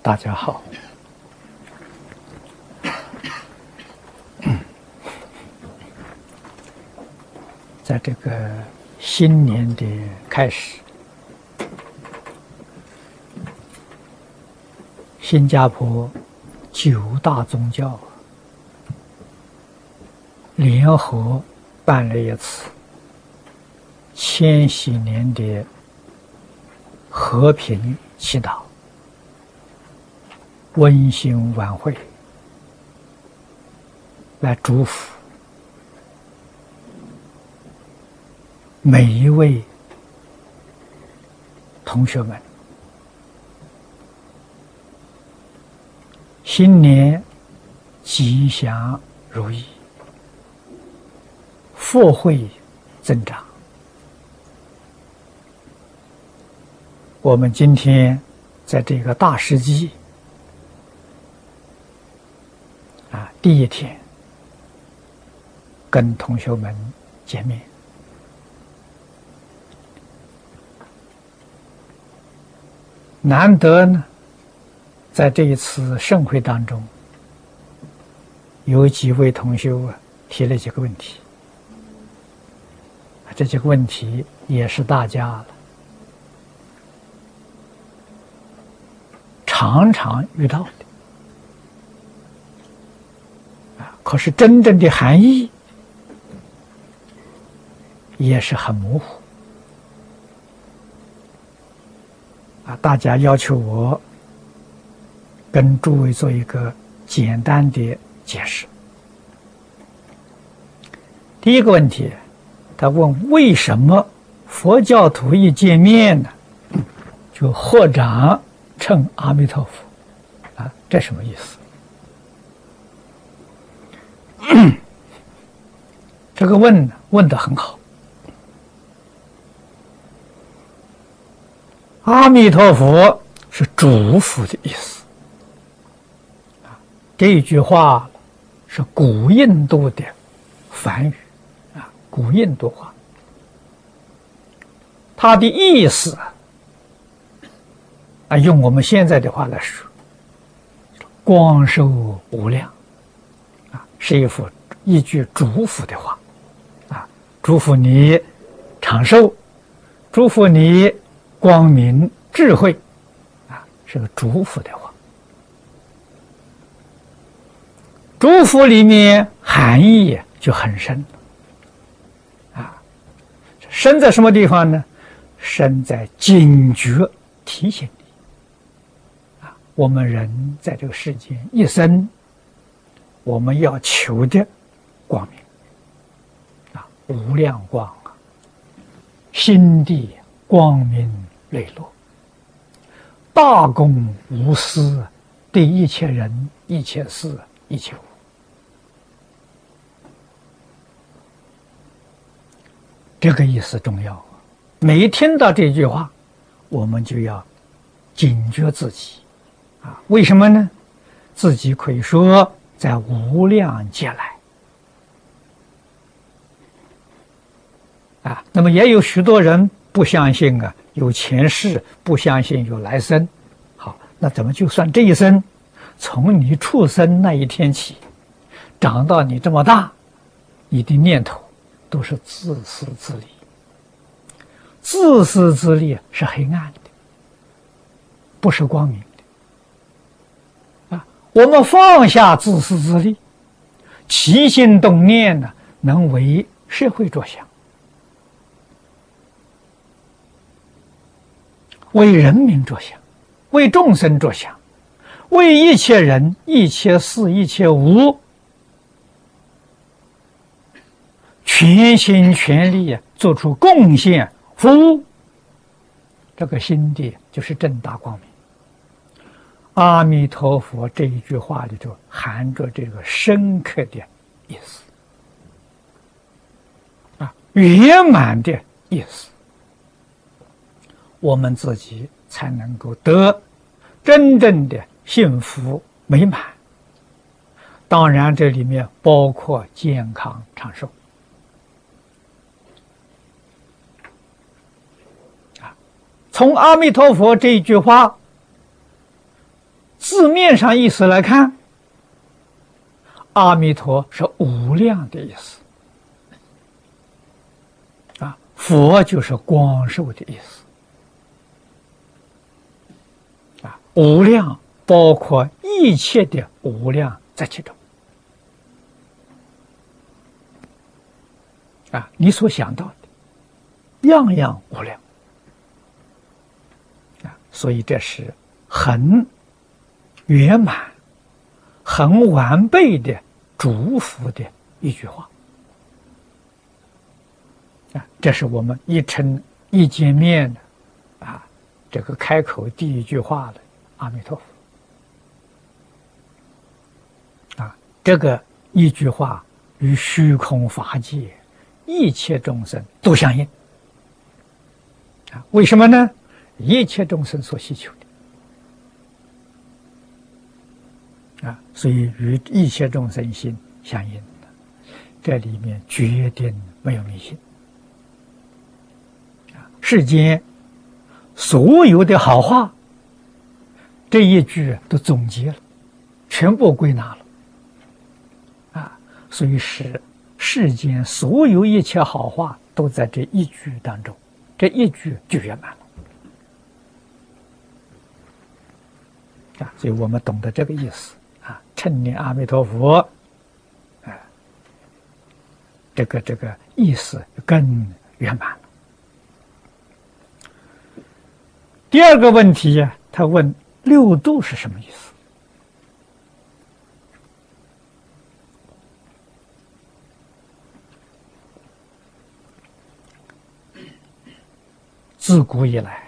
大家好。在这个新年的开始，新加坡9大宗教联合办了一次千禧年的和平祈祷温馨晚会，来祝福每一位同学们新年吉祥如意，福慧增长。我们今天在这个大世纪第一天跟同学们见面，难得呢，在这一次盛会当中，有几位同学提了几个问题，这几个问题也是大家常常遇到的，可是真正的含义也是很模糊。大家要求我跟诸位做一个简单的解释。第一个问题，他问为什么佛教徒一见面呢，就合掌称阿弥陀佛这什么意思？这个问得很好。阿弥陀佛是祝福的意思，这一句话是古印度的梵语古印度话，它的意思用我们现在的话来说，光寿无量是一句祝福的话祝福你长寿，祝福你光明智慧是个祝福的话。祝福里面含义就很深深在什么地方呢？深在警觉提醒你我们人在这个世界一生，我们要求的光明无量光心地光明磊落，大公无私，对一切人一切事一切物。这个意思重要每一听到这句话，我们就要警觉自己为什么呢？自己可以说在无量劫来那么也有许多人不相信有前世，不相信有来生。好，那怎么就算这一生，从你出生那一天起，长到你这么大，你的念头都是自私自利。自私自利是黑暗的，不是光明的我们放下自私自利，起心动念能为社会着想，为人民着想，为众生着想，为一切人一切事一切物全心全力做出贡献服务，这个心地就是正大光明。阿弥陀佛这一句话里头含着这个深刻的意思圆满的意思，我们自己才能够得真正的幸福美满。当然这里面包括健康长寿从阿弥陀佛这一句话字面上意思来看，阿弥陀是无量的意思，佛就是光寿的意思，无量包括一切的无量在其中，你所想到的样样无量，所以这是很圆满、很完备的祝福的一句话。这是我们一见面的这个开口第一句话的阿弥陀佛这个一句话与虚空法界一切众生都相应为什么呢？一切众生所需求的所以与一切众生心相应的，这里面决定没有迷信。世间所有的好话，这一句都总结了，全部归纳了所以是世间所有一切好话都在这一句当中，这一句就圆满了所以我们懂得这个意思称念阿弥陀佛这个意思更圆满了。第二个问题他问六度是什么意思？自古以来，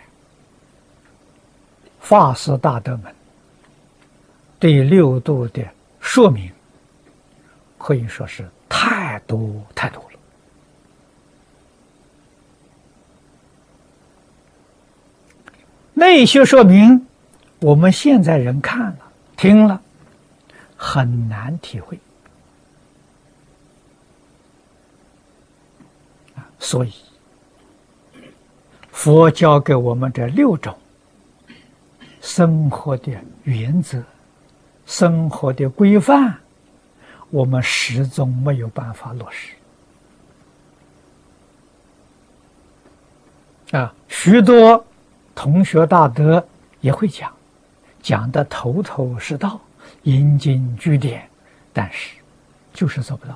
法师大德们对六度的说明可以说是太多太多了。那些说明我们现在人看了听了很难体会所以佛教给我们这6种生活的原则、生活的规范，我们始终没有办法落实许多同学大德也会讲得头头是道，引经据典，但是就是做不到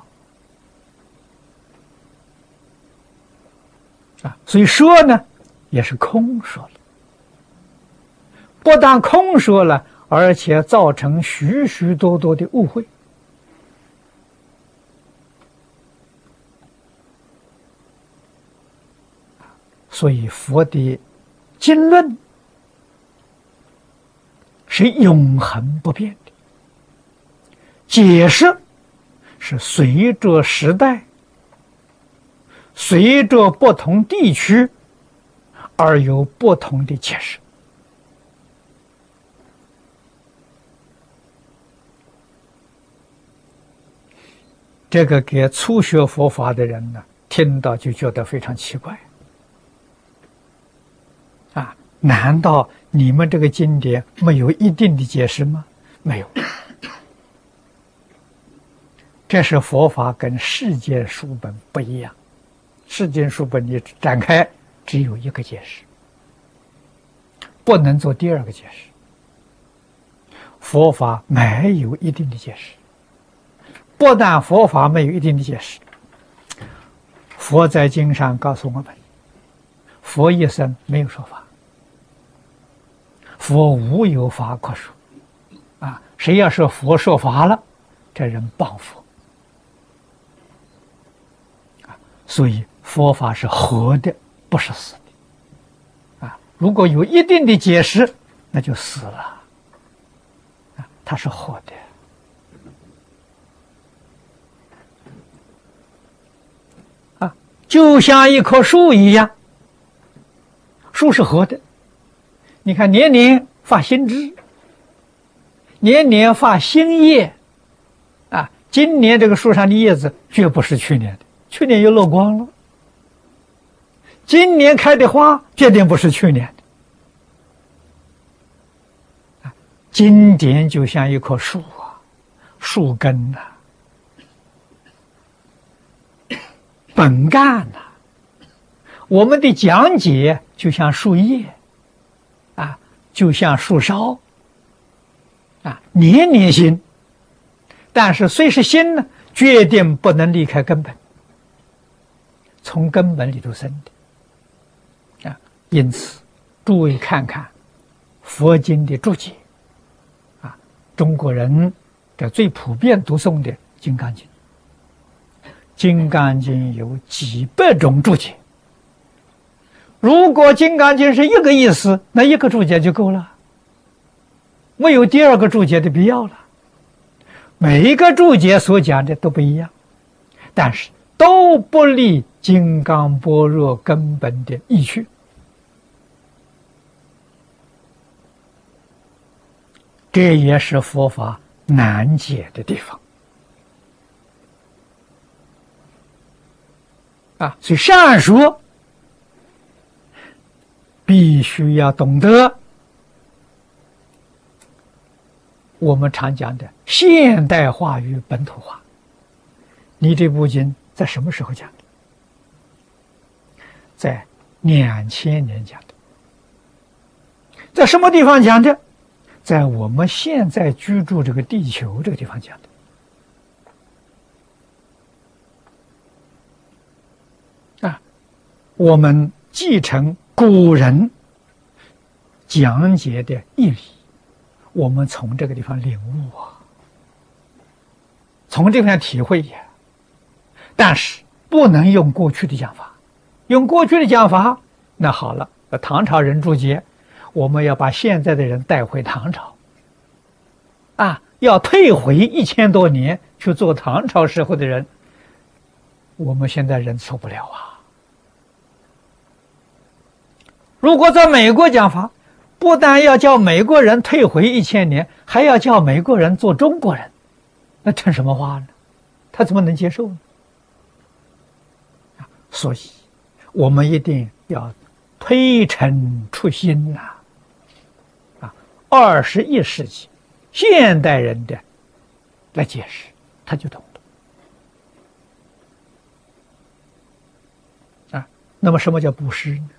所以说呢也是空说了，不但空说了，而且造成许许多多的误会所以佛的经论是永恒不变的，解释是随着时代、随着不同地区而有不同的解释这个给初学佛法的人呢，听到就觉得非常奇怪难道你们这个经典没有一定的解释吗？没有，这是佛法跟世间书本不一样，世间书本你展开只有一个解释，不能做第二个解释，佛法没有一定的解释，不但佛法没有一定的解释，佛在经上告诉我们，佛一生没有说法，佛无有法可说谁要是佛说法了，这人谤佛所以佛法是活的，不是死的如果有一定的解释，那就死了它是活的就像一棵树一样，树是活的，你看年年发新枝，年年发新叶今年这个树上的叶子绝不是去年的，去年又落光了，今年开的花绝对不是去年的经典就像一棵树啊，树根呐、本干呐、我们的讲解就像树叶啊，就像树梢啊，年年新。但是虽是新呢，决定不能离开根本，从根本里头生的啊。因此，诸位看看佛经的注解啊，中国人这最普遍读诵的《金刚经》，《金刚经》有几百种注解。如果《金刚经》是一个意思，那一个注解就够了，没有第二个注解的必要了。每一个注解所讲的都不一样，但是都不离金刚般若根本的意趣。这也是佛法难解的地方啊！所以善说必须要懂得我们常讲的现代化与本土化。你这部经在什么时候讲的？在2000年讲的。在什么地方讲的？在我们现在居住这个地球这个地方讲的。啊，我们继承古人讲解的义理，我们从这个地方领悟啊，从这个地方体会呀。但是不能用过去的讲法，用过去的讲法，那好了，唐朝人注解，我们要把现在的人带回唐朝，啊，要退回1000多年去做唐朝时候的人，我们现在人受不了啊。如果在美国讲法，不但要叫美国人退回1000年，还要叫美国人做中国人，那成什么话呢？他怎么能接受呢？所以我们一定要推陈出新呐！啊，21世纪现代人的来解释，他就懂了。啊，那么什么叫布施呢？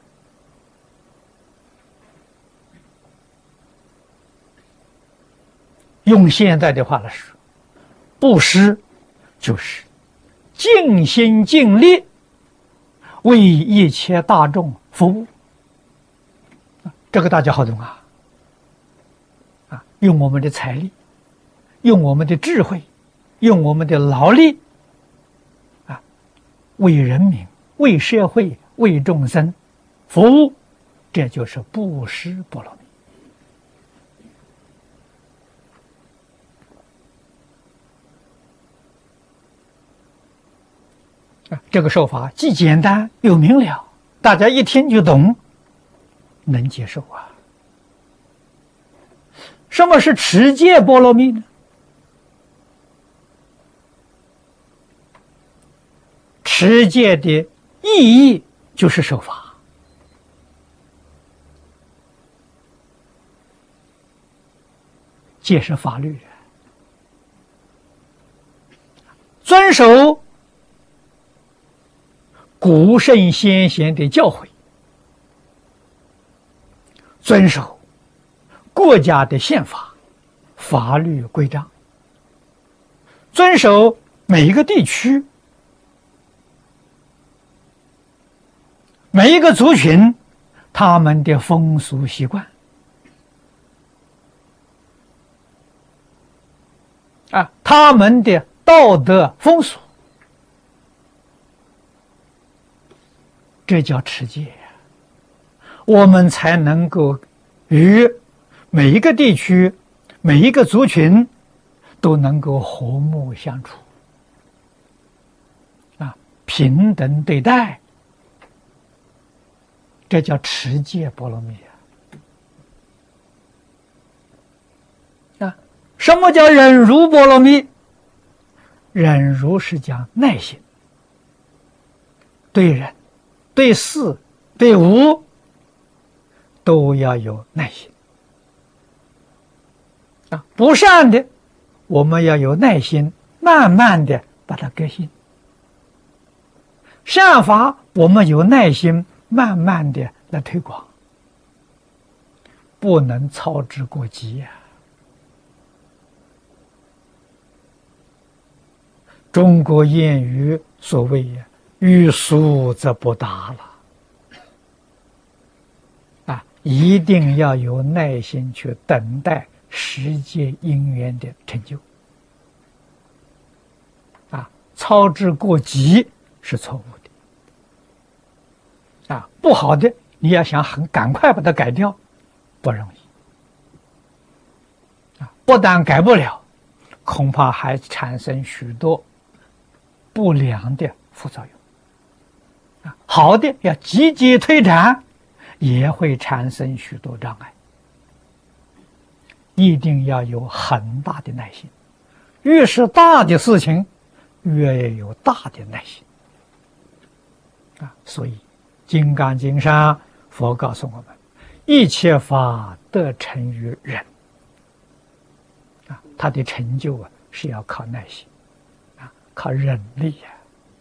用现代的话来说，布施就是尽心尽力为一切大众服务。这个大家好懂啊！啊，用我们的财力，用我们的智慧，用我们的劳力，啊，为人民、为社会、为众生服务，这就是布施波罗蜜。这个说法既简单又明了，大家一听就懂，能接受啊。什么是持戒波罗蜜呢？持戒的意义就是守法，戒是法律，遵守古圣先贤的教诲，遵守国家的宪法、法律规章，遵守每一个地区、每一个族群他们的风俗习惯，啊，他们的道德风俗。这叫持戒，我们才能够与每一个地区、每一个族群都能够和睦相处，啊，平等对待，这叫持戒波罗蜜啊！什么叫忍辱波罗蜜？忍辱是讲耐心，对人、对事、对物都要有耐心不善的，我们要有耐心，慢慢的把它革新；善法，我们有耐心，慢慢的来推广，不能操之过急呀。中国谚语所谓呀，欲速则不达了。一定要有耐心去等待世界因缘的成就。操之过急是错误的。不好的，你要想赶快把它改掉，不容易。不但改不了，恐怕还产生许多不良的副作用。好的要积极推展，也会产生许多障碍。一定要有很大的耐心，越是大的事情，越有大的耐心。所以《金刚经》上佛告诉我们，一切法得成于忍。他的成就是要靠耐心，靠忍力呀。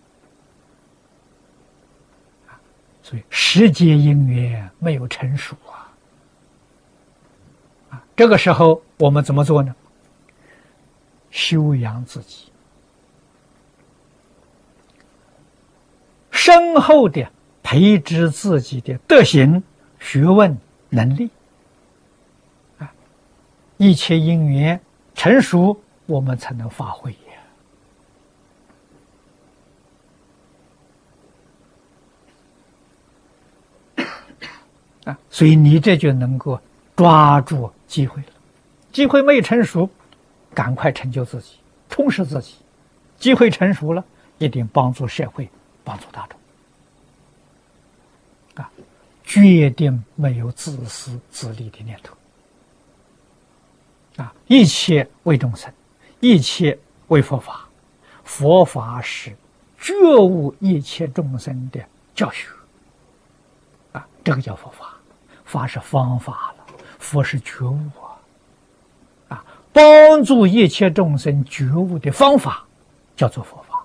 所以世界因缘没有成熟这个时候我们怎么做呢？修养自己，深厚的培植自己的德行、学问、能力。一切因缘成熟，我们才能发挥所以你这就能够抓住机会了。机会没成熟，赶快成就自己，充实自己。机会成熟了，一定帮助社会，帮助大众。决定没有自私自利的念头。一切为众生，一切为佛法。佛法是觉悟一切众生的教学。这个叫佛法。法是方法了，佛是觉悟帮助一切众生觉悟的方法叫做佛法。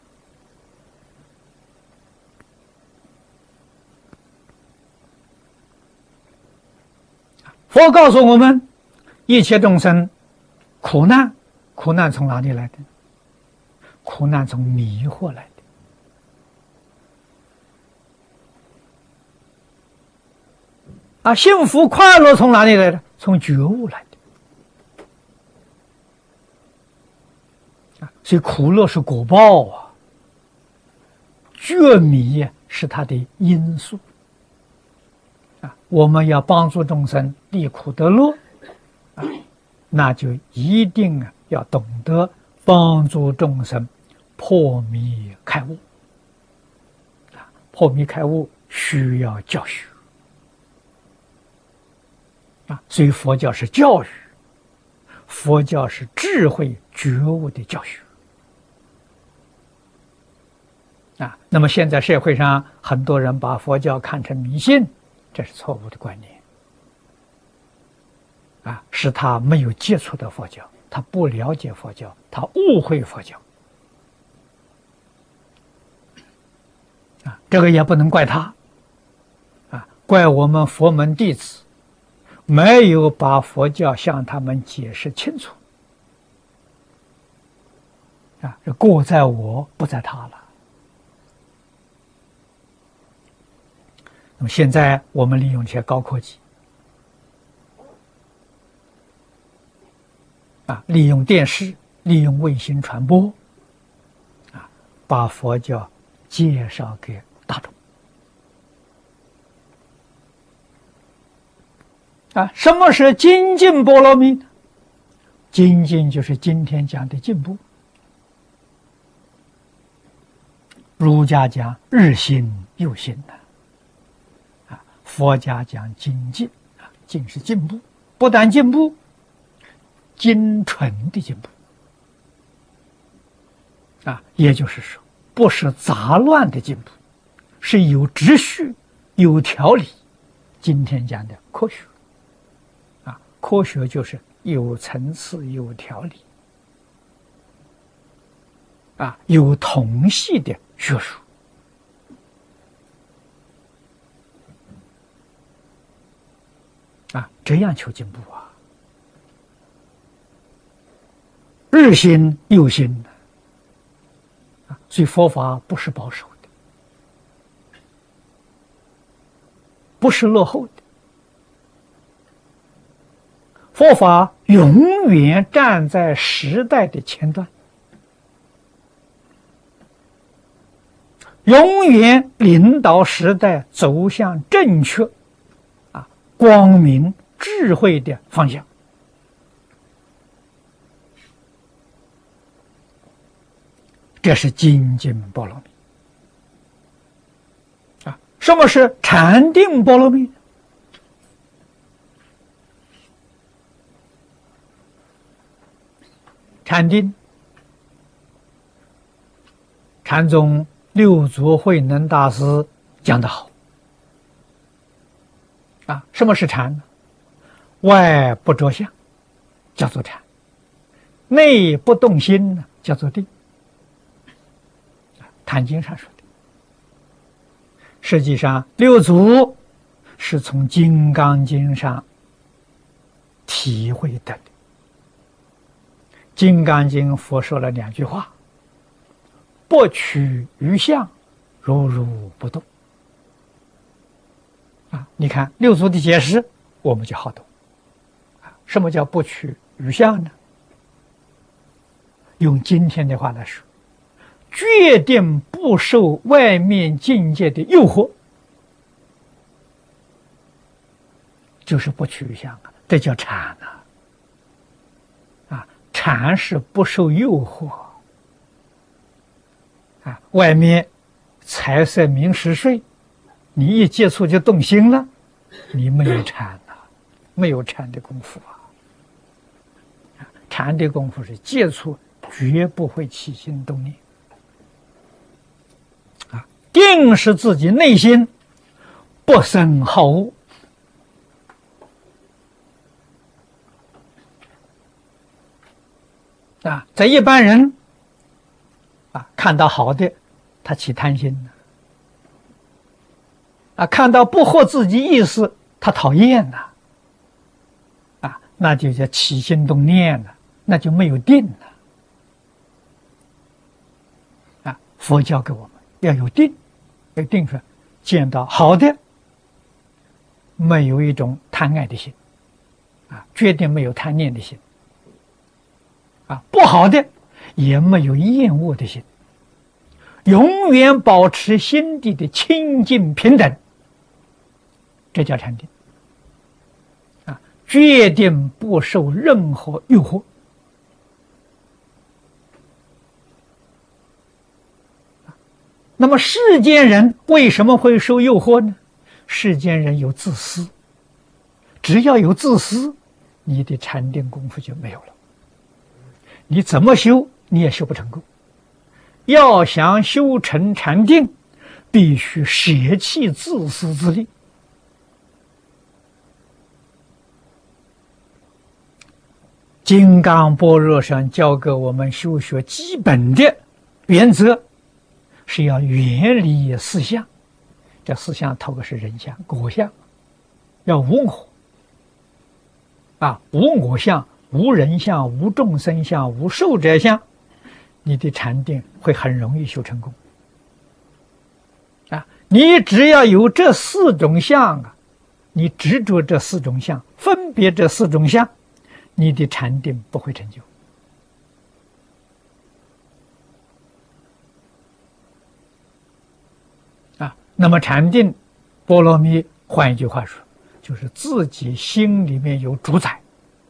佛告诉我们，一切众生苦难，苦难从哪里来的？苦难从迷惑来的。幸福快乐从哪里来的？从觉悟来的。所以苦乐是果报觉迷是它的因素。我们要帮助众生离苦得乐，那就一定要懂得帮助众生破迷开悟。破迷开悟需要教学。所以佛教是教育，佛教是智慧觉悟的教学。那么现在社会上很多人把佛教看成迷信，这是错误的观念。是他没有接触到佛教，他不了解佛教，他误会佛教。这个也不能怪他，怪我们佛门弟子没有把佛教向他们解释清楚。这过在我，不在他了。那么现在我们利用这些高科技，利用电视，利用卫星传播，把佛教介绍给大众。什么是精进波罗蜜呢？精进就是今天讲的进步。儒家讲日新又新佛家讲精进进是进步，不但进步，精纯的进步也就是说，不是杂乱的进步，是有秩序、有条理。今天讲的科学科学就是有层次，有条理，有统系的学术。这样求进步日新又新所以佛法不是保守的，不是落后的，佛法永远站在时代的前端，永远领导时代走向正确光明智慧的方向。这是精进波罗蜜什么是禅定波罗蜜？禅定，禅宗六祖慧能大师讲得好什么是禅呢？外不着相叫做禅，内不动心呢叫做定。坛经上说的，实际上六祖是从金刚经上体会得的。金刚经佛说了2句话：不取于相，如如不动。你看六祖的解释，我们就好懂。什么叫不取于相呢？用今天的话来说，决定不受外面境界的诱惑，就是不取于相这叫禅禅是不受诱惑外面财色名食睡，你一接触就动心了，你没有禅没有禅的功夫禅的功夫是接触绝不会起心动念定是自己内心不生好恶在一般人看到好的他起贪心看到不合自己意思他讨厌那就叫起心动念了，那就没有定了佛教给我们要有定，要定出来，见到好的没有一种贪爱的心决定没有贪念的心不好的也没有厌恶的心，永远保持心地的清净平等，这叫禅定决定不受任何诱惑那么世间人为什么会受诱惑呢？世间人有自私，只要有自私，你的禅定功夫就没有了，你怎么修你也修不成功。要想修成禅定，必须舍弃自私自利。金刚般若上教给我们修学基本的原则是要远离四相，这四相头个是人相、我相，要无我无我相、无人相、无众生相、无寿者相，你的禅定会很容易修成功你只要有这4种相你执着这4种相，分别这4种相，你的禅定不会成就那么禅定波罗蜜，换一句话说，就是自己心里面有主宰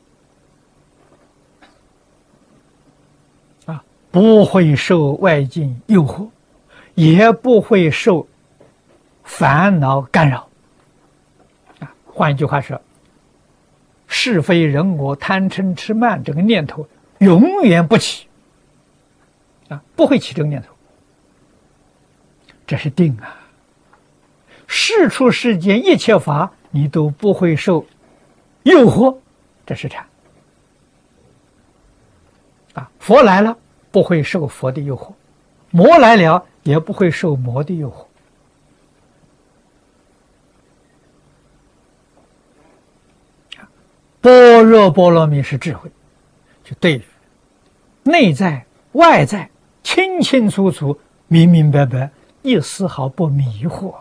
不会受外境诱惑，也不会受烦恼干扰换一句话说，是非人我贪嗔痴慢这个念头永远不起不会起这个念头，这是定世出世间一切法你都不会受诱惑，这是禅佛来了不会受佛的诱惑，魔来了也不会受魔的诱惑。般若波罗蜜是智慧，就对于内在外在清清楚楚、明明白白，一丝毫不迷惑，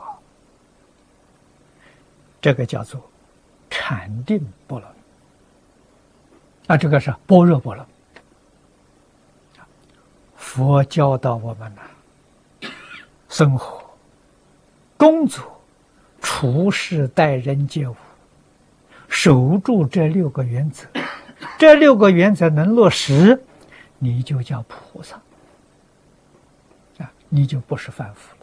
这个叫做禅定波罗蜜。这个是般若波罗蜜。佛教导我们生活、工作、处事待人接物，守住这6个原则，这6个原则能落实，你就叫菩萨你就不是凡夫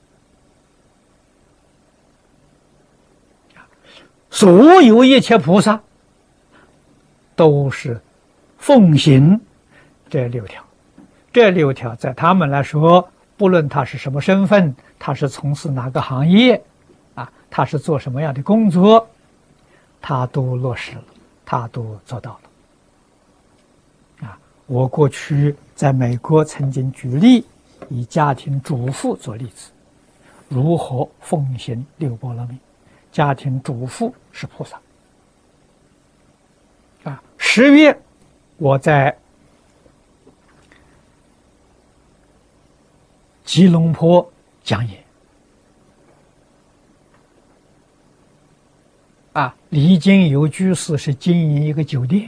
了。所有一切菩萨都是奉行这6条，这6条在他们来说，不论他是什么身份，他是从事哪个行业他是做什么样的工作，他都落实了，他都做到了。我过去在美国曾经举例，以家庭主妇做例子，如何奉行6波罗蜜。家庭主妇是菩萨。10月我在吉隆坡讲演，李金友居士是经营一个酒店，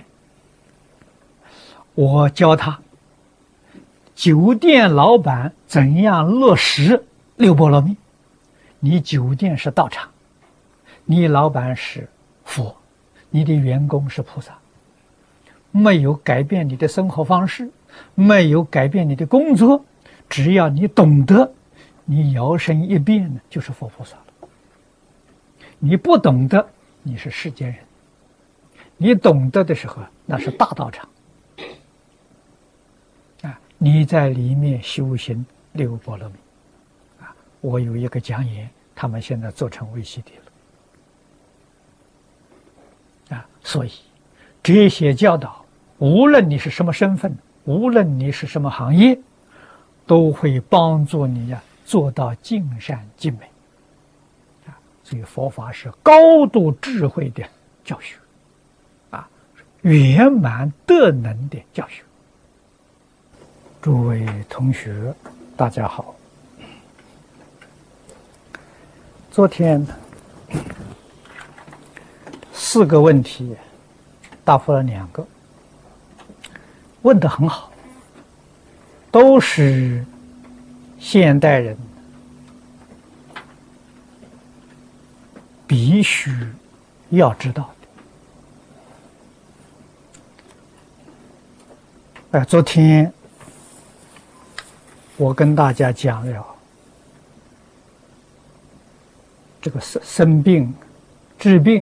我教他酒店老板怎样落实6波罗蜜。你酒店是道场，你老板是佛，你的员工是菩萨，没有改变你的生活方式，没有改变你的工作，只要你懂得，你摇身一变呢，就是佛菩萨了。你不懂得，你是世间人；你懂得的时候，那是大道场。你在里面修行6波罗蜜。我有一个讲演，他们现在做成VCD了。所以这些教导，无论你是什么身份，无论你是什么行业，都会帮助你做到尽善尽美。所以佛法是高度智慧的教学，圆满德能的教学。诸位同学，大家好。昨天4个问题答复了2个，问得很好，都是现代人必须要知道的。昨天我跟大家讲了这个生病治病